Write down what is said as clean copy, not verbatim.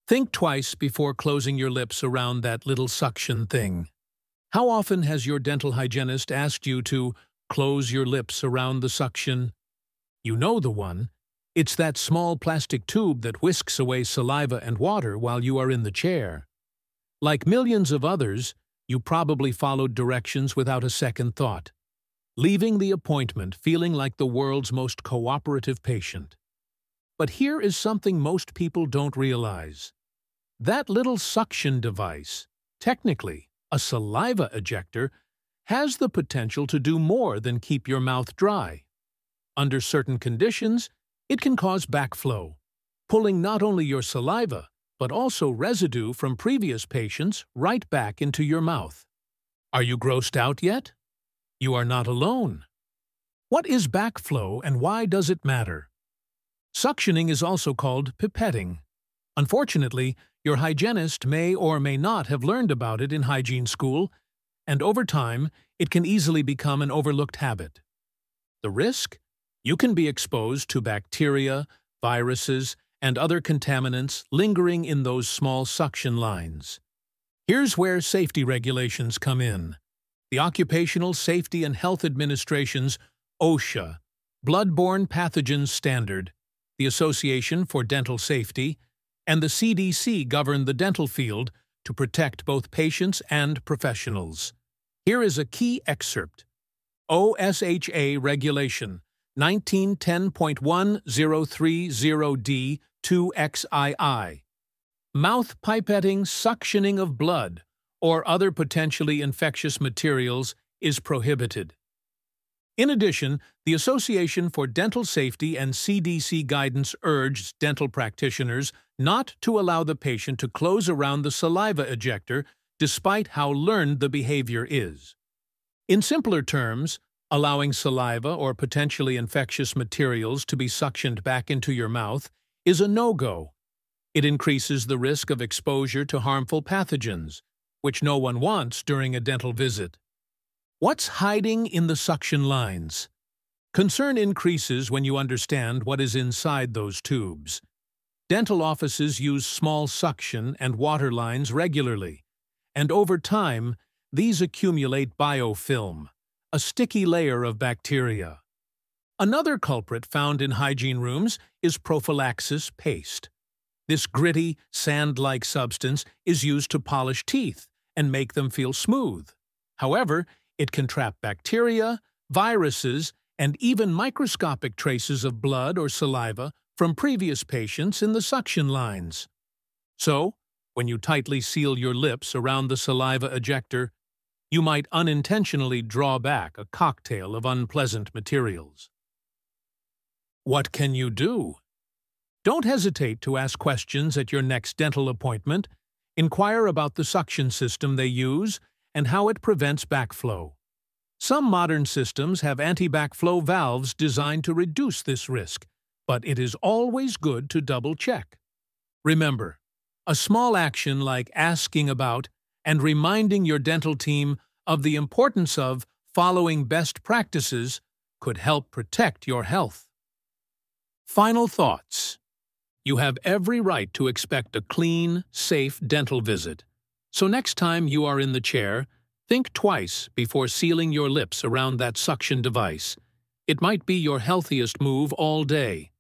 Think twice before closing your lips around that little suction thing. How often has your dental hygienist asked you to close your lips around the suction? You know the one. It's that small plastic tube that whisks away saliva and water while you are in the chair. Like millions of others, you probably followed directions without a second thought, leaving the appointment feeling like the world's most cooperative patient. But here is something most people don't realize. That little suction device, technically a saliva ejector, has the potential to do more than keep your mouth dry. Under certain conditions, it can cause backflow, pulling not only your saliva, but also residue from previous patients right back into your mouth. Are you grossed out yet? You are not alone. What is backflow and why does it matter? Suctioning is also called pipetting. Unfortunately, your hygienist may or may not have learned about it in hygiene school, and over time, it can easily become an overlooked habit. The risk? You can be exposed to bacteria, viruses, and other contaminants lingering in those small suction lines. Here's where safety regulations come in. The Occupational Safety and Health Administration's OSHA, Bloodborne Pathogens Standard, the Association for Dental Safety, and the CDC govern the dental field to protect both patients and professionals. Here is a key excerpt. OSHA Regulation 1910.1030D2XII. Mouth pipetting, suctioning of blood, or other potentially infectious materials is prohibited. In addition, the Association for Dental Safety and CDC guidance urged dental practitioners not to allow the patient to close around the saliva ejector despite how learned the behavior is. In simpler terms, allowing saliva or potentially infectious materials to be suctioned back into your mouth is a no-go. It increases the risk of exposure to harmful pathogens, which no one wants during a dental visit. What's hiding in the suction lines? Concern increases when you understand what is inside those tubes. Dental offices use small suction and water lines regularly, and over time, these accumulate biofilm, a sticky layer of bacteria. Another culprit found in hygiene rooms is prophylaxis paste. This gritty, sand-like substance is used to polish teeth and make them feel smooth. However, it can trap bacteria, viruses, and even microscopic traces of blood or saliva from previous patients in the suction lines. So, when you tightly seal your lips around the saliva ejector, you might unintentionally draw back a cocktail of unpleasant materials. What can you do? Don't hesitate to ask questions at your next dental appointment. Inquire about the suction system they use and how it prevents backflow. Some modern systems have anti-backflow valves designed to reduce this risk, but it is always good to double-check. Remember, a small action like asking about and reminding your dental team of the importance of following best practices could help protect your health. Final thoughts. You have every right to expect a clean, safe dental visit. So next time you are in the chair, think twice before sealing your lips around that suction device. It might be your healthiest move all day.